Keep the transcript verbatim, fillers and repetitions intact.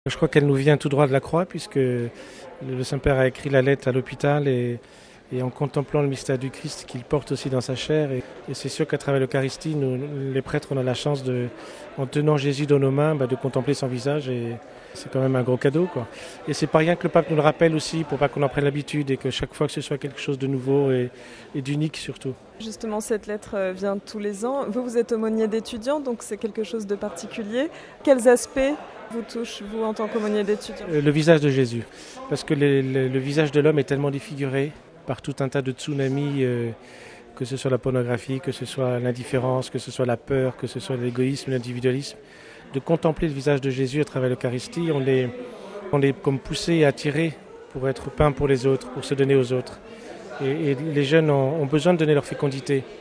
Je crois qu'elle nous vient tout droit de la croix, puisque le Saint-Père a écrit la lettre à l'hôpital et, et en contemplant le mystère du Christ qu'il porte aussi dans sa chair. Et, et c'est sûr qu'à travers l'Eucharistie, nous, les prêtres, on a la chance, de, en tenant Jésus dans nos mains, bah, de contempler son visage. Et c'est quand même un gros cadeau, quoi. Et c'est pas rien que le pape nous le rappelle aussi, pour pas qu'on en prenne l'habitude et que chaque fois que ce soit quelque chose de nouveau et, et d'unique surtout. Justement, cette lettre vient tous les ans. Vous, vous êtes aumônier d'étudiants, donc c'est quelque chose de particulier. Quels aspects vous touchent, vous, en tant qu'aumônier d'étudiants ? Le visage de Jésus. Parce que le, le, le visage de l'homme est tellement défiguré par tout un tas de tsunamis, euh, que ce soit la pornographie, que ce soit l'indifférence, que ce soit la peur, que ce soit l'égoïsme, l'individualisme. De contempler le visage de Jésus à travers l'Eucharistie, on est, on est comme poussé et attiré pour être peint pour les autres, pour se donner aux autres. Et, et les jeunes ont, ont besoin de donner leur fécondité.